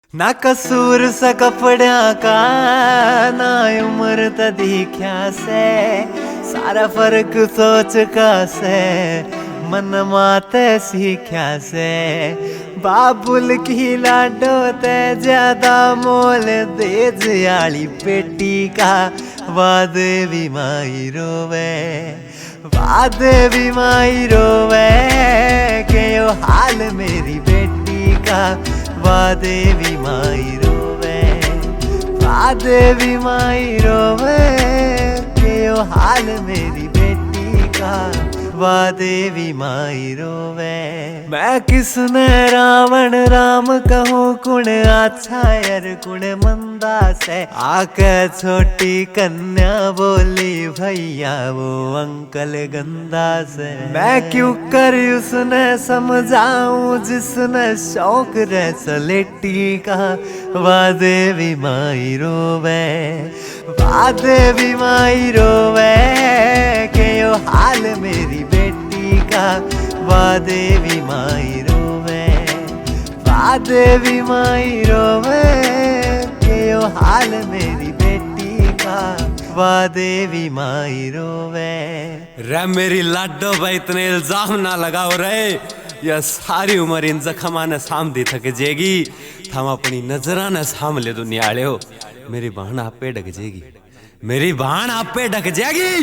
ना कसूर सा कपड़ा का ना उम्र त दिख्या से सारा फर्क सोच का से मन माते सीख्या से बाबुल की लाडो ते ज्यादा मोल दे जियाली बेटी का वाद भी माई रोवे वाद भी माई रोवे के यो हाल मेरी बेटी का वादे भी माई रोवे वादे भी माई रोवे के यो हाल मेरी बेटी का वादे भी माई रोवे। मैं किसने रावण राम कहूँ कुण अच्छा यार कुण मंदा से आके छोटी कन्या बोली भैया वो अंकल गंदा से मैं क्यों कर उसने समझाऊं जिसने शौक रे सलेटी का वादे भी माई रोवे वादे भी माई रोवे के यो हाल मेरी बेटी का वादे भी माई रोवे वादे भी माई रोवे के यो हाल मेरी बेटी का वादे भी माई रोवे। रे मेरी लाडो भाई इतने इल्जाम ना लगाओ रे, यह सारी उम्र इन जख्मा ने साम दी थक जेगी थम अपनी नजरा ने साम ले दुनिया हो। मेरी बहन आप पे ढक जेगी, मेरी बहन आप पे ढक जाएगी।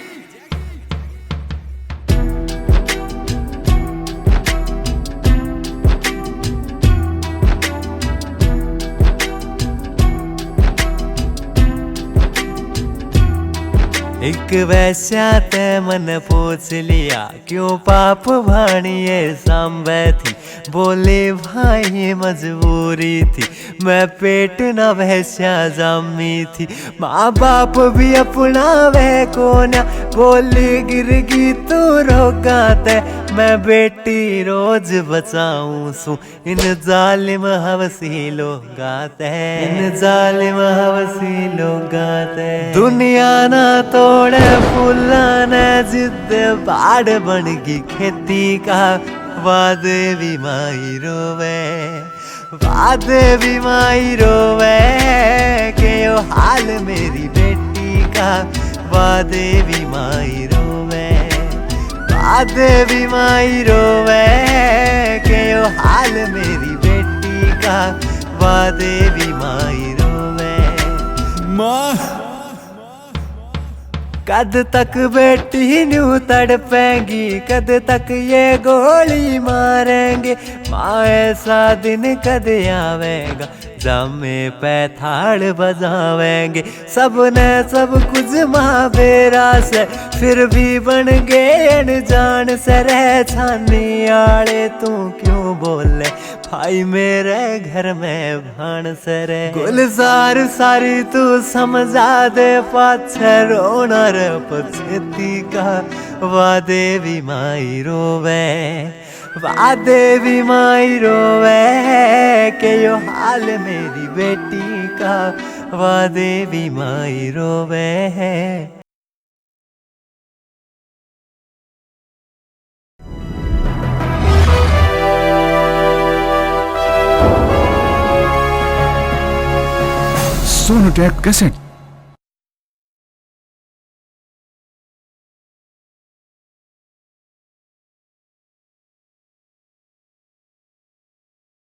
एक वैश्या ते मन पूछ लिया क्यों पाप भाणिये सांबे थी बोले भाई मजबूरी थी मैं पेट न वैश्या जामी थी माँ बाप भी अपना वह कोना बोली गिरगी तू रोगाते मैं बेटी रोज बचाऊं सू इन जालिम हवसी लोग गाते इन जालिम हवसी लोग गाते दुनिया ना तोड़े फूला ने जिद बाढ़ बन गई खेती का वादे भी माई रोवे वादे भी माई रोवे के यो हाल मेरी बेटी का वादे भी माई रोवे वादे भी माई रोवे के यो हाल मेरी बेटी का वादे भी माई रोवे। माँ कद तक बेटी न्यू तड़पेंगी कद तक ये गोली मारेंगे माँ ऐसा दिन कद आवेगा जामे पैथाड़ बजावेंगे सबने सब कुछ माँ बेरा से फिर भी बन गए अनजान से रह छानी आड़े तू क्यों बोले भाई मेरे घर में भान से रे गुलजार सारी तू समझा दे पाछे रोना रे पछती का वादे भी माई रोवे वादे भी माई रोवे के यो हाल मेरी बेटी का वादे भी माई रोवे। सोनोटेक कैसेट